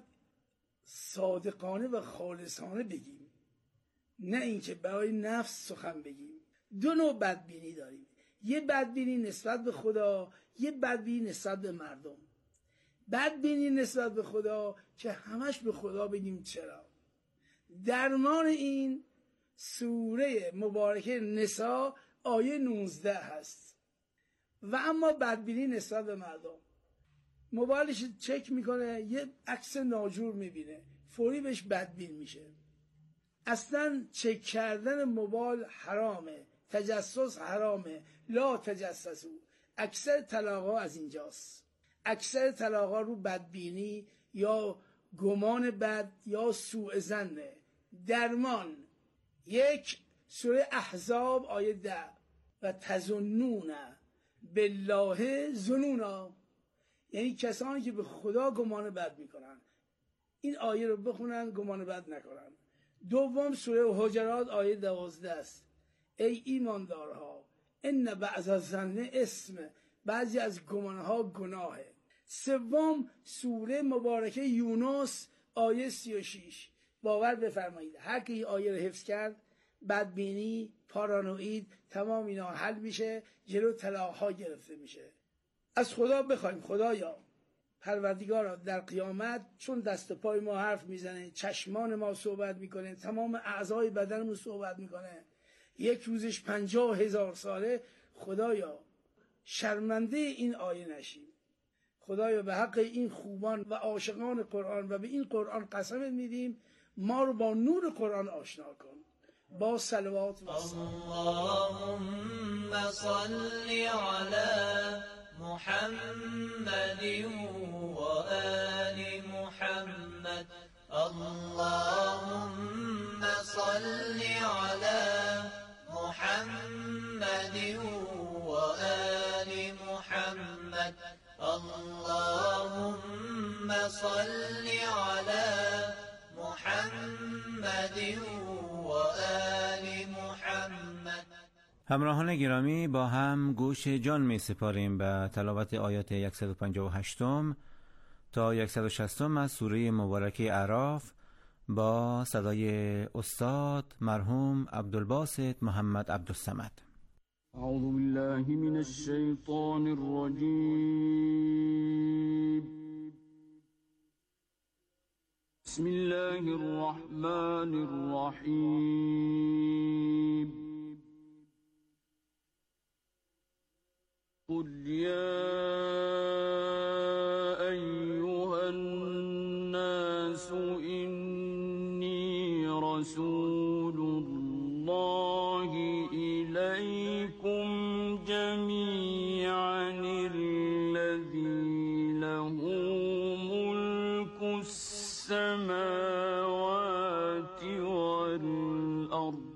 صادقانه و خالصانه بگیم، نه اینکه برای نفس سخن بگیم. دو نوع بدبینی داریم، یه بدبینی نسبت به خدا، یه بدبینی نسبت به مردم. بدبینی نسبت به خدا که همش به خدا بگیم چرا. درمان این سوره مبارکه نساء آیه نوزده هست. و اما بدبینی نسبت به مردم، موبایلش چک میکنه یه عکس ناجور میبینه، فوری بهش بدبین میشه. اصلا چک کردن موبایل حرامه، تجسس حرامه. لا تجسسو. اکثر طلاق‌ها از اینجاست. اکثر طلاق‌ها رو بدبینی یا گمان بد یا سوء ظنه. درمان یک، سوره احزاب آیه ده، و تظنون بالله ظنونا، یعنی کسانی که به خدا گمان بد میکنن. این آیه رو بخونن گمان بد نکنن. دوم سوره حجرات آیه دوازده است. ای ایماندارها ان بعض الظن اسم، بعضی از گمانها گناهه. سوم سوره مبارکه یونس آیه سی و شش. باور بفرمایید هر کی آیه رو حفظ کرد بدبینی، پارانوید، تمام اینا حل میشه، جلو طلاق‌ها گرفته میشه. از خدا بخوایم خدایا پروردگارا در قیامت چون دست پای ما حرف میزنه، چشمان ما صحبت میکنه، تمام اعضای بدنمون صحبت میکنه، یک روزش پنجاه هزار ساله، خدایا شرمنده این آیه نشیم. خدایا به حق این خوبان و عاشقان قرآن و به این قرآن قسم میدیم ما رو با نور قرآن آشنا کن. با صلوات و اللهم صل علی محمد و آل محمد. اللهم صل علی محمد و آل محمد. اللهم صل علی محمد و آل محمد. همراهان گرامی، با هم گوش جان می سپاریم به تلاوت آیات صد و پنجاه و هشت تا صد و شصت از سوره مبارکه اعراف با صدای استاد مرحوم عبدالباسط محمد عبدالصمد. اعوذ بالله من الشیطان الرجیم. بسم الله الرحمن الرحیم. قل يا أيها الناس إني رسول الله إليكم جميعا الذي له ملك السماوات والأرض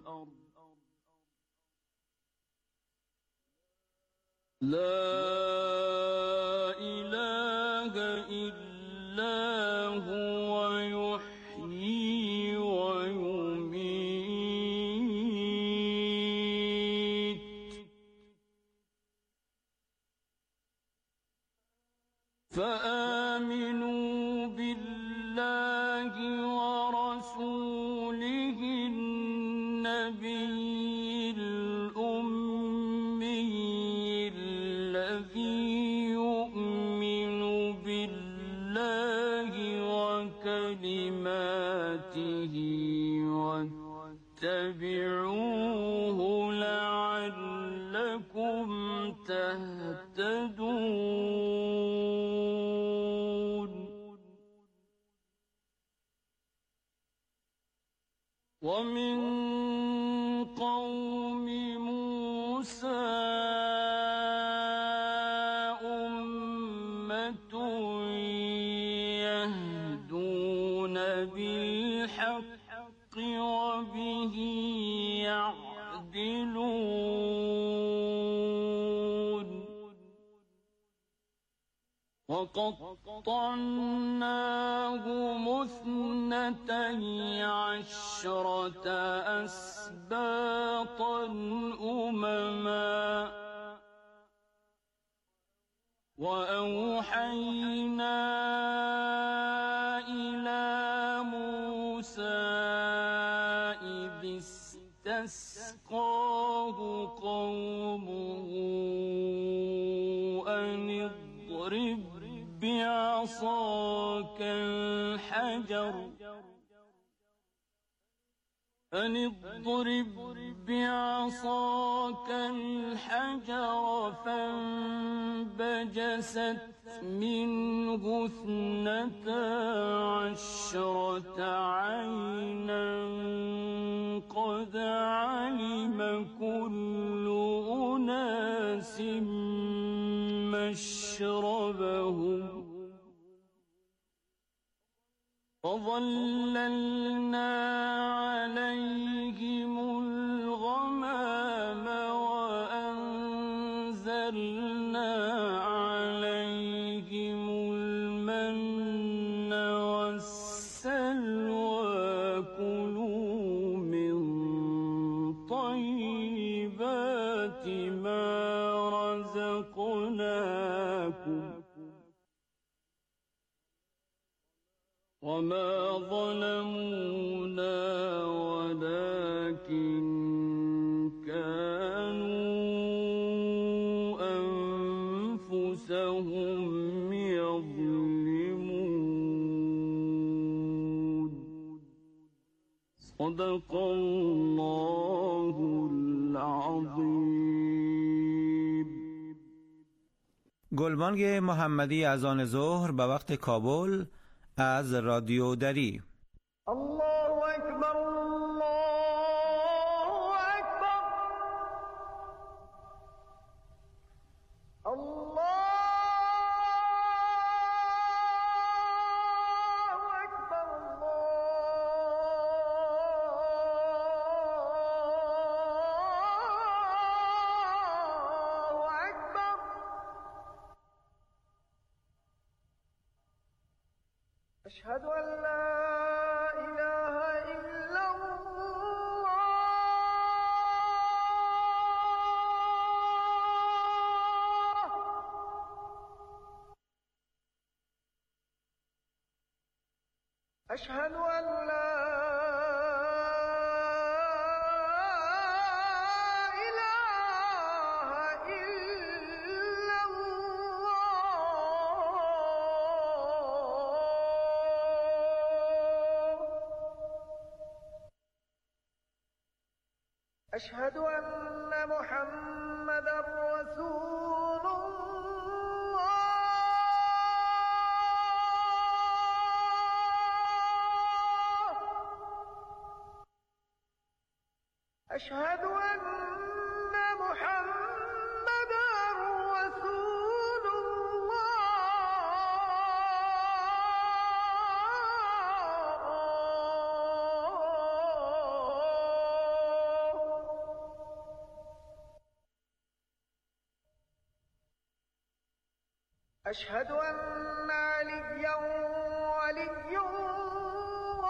لا إله إلا هو يحيي ويميت فآمنوا بالله ورسوله النبي الأمي الذي يؤمن بالله وكلماته واتبعوه لعلكم تهتدون. ومن قوم موسى أمة يهدون بالحق وبه يعدلون. وقطعناهم اثنتي عشرة أسباطا أمما وأوحينا إلى موسى إذ استسقاه قومه أن اضرب بعصاك الحجر أن اضرب بعصاك الحجر فانبجست منه اثنتا عشرة عينا قد علم كل أناس مشربهم وظللنا عليهم الغمام وأنزلنا عليهم المن والسلوى وما ظلمونا ولكن كانوا أنفسهم يظلمون. صدق الله العظیم. گلبانگ محمدی از آن ظهر به وقت کابل از رادیو دری. الله اکبر الله اکبر الله اکبر الله اکبر. أشهد أن لا إله إلا الله. أشهد أن لا أشهد أن محمدًا رسول الله. أشهد أن محمدًا رسول أشهد أن عليا ولي الله.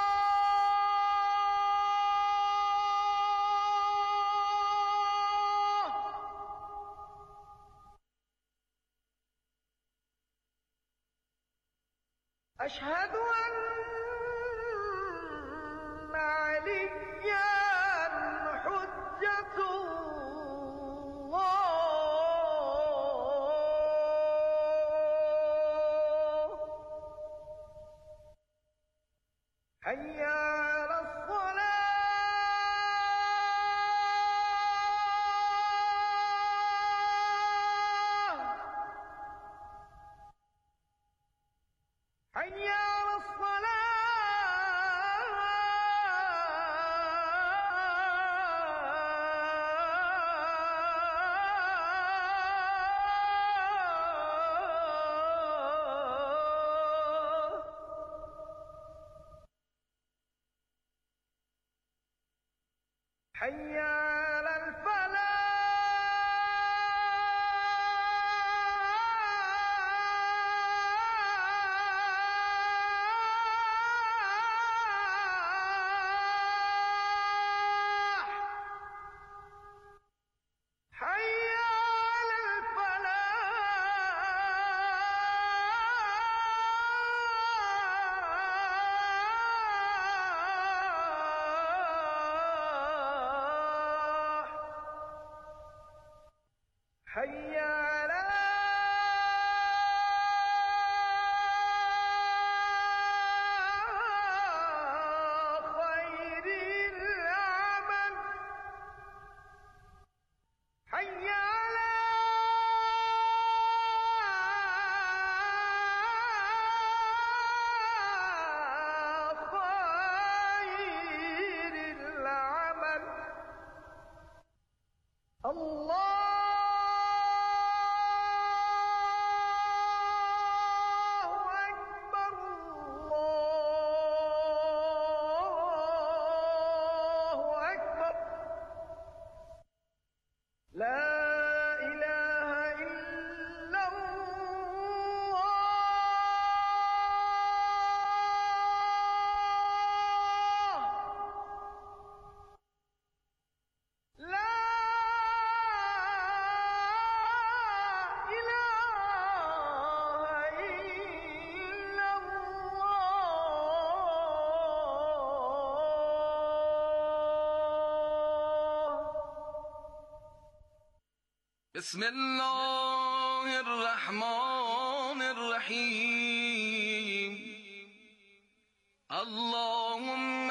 أشهد أن عليا حجة حي على الصلاة. حي على حي على الفلاح. حي على الفلاح. بسم الله الرحمن الرحیم اللهم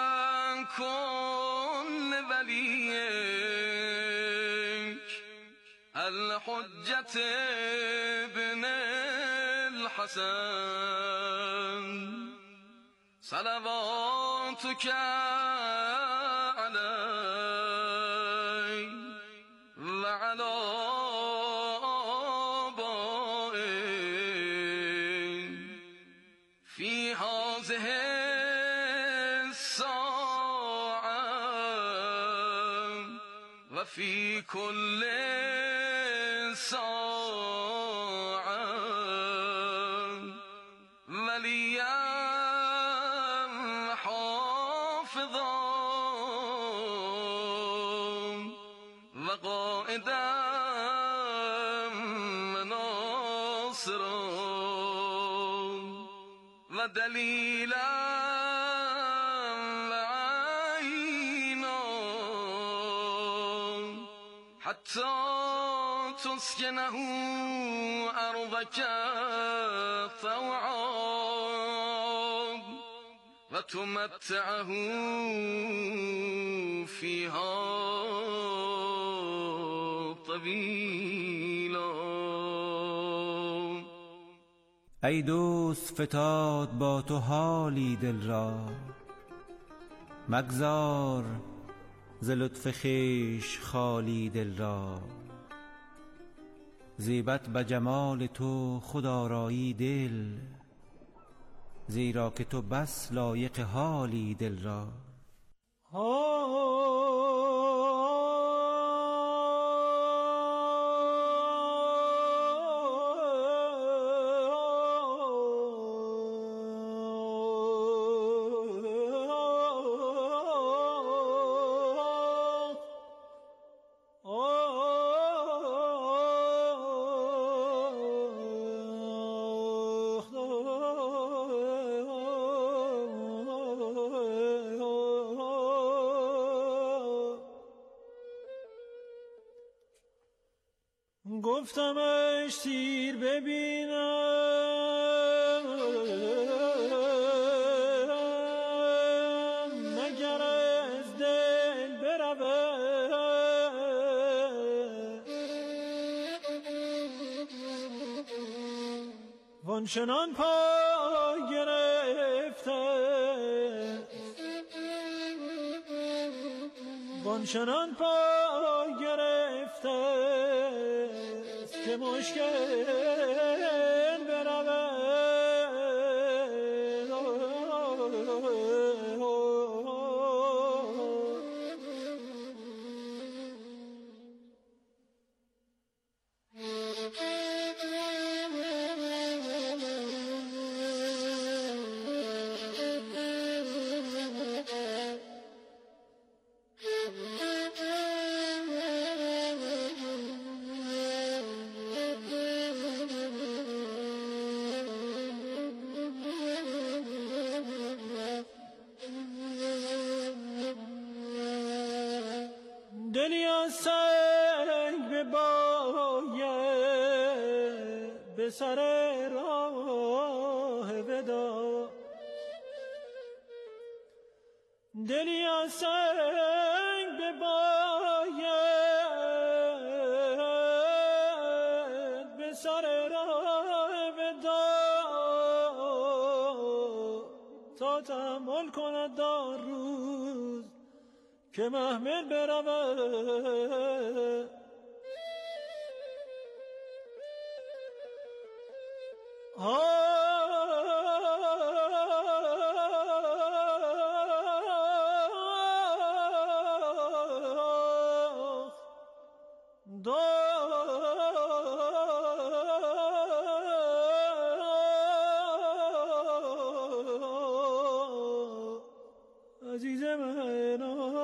کن ولیک الحجة ابن الحسن صلواتك علیه وعلى آبائه في هذه الساعة وفي كل ساعة وليا حافظا وقائدا وناصرا ودليلا وعينا حتى تسكنه أرضك طوعا وتمتعه فيها طويلا. ای دوست فتاد با تو حالی دل را، مگذار ز لطف خویش خالی دل را. زیبت به جمال تو خود آرایی دل، زیرا که تو بس لایق حالی دل را. گفتمش سیر ببینم مگر از دل برود، وانچنان پا گرفته وانچنان پا گرفته که مشکل برود. دلی از سنگ به باید به سر راه ودا، دلی از سنگ به باید به سر راه ودا، تا تحمل کند دار روز که محمل برود. عزیز من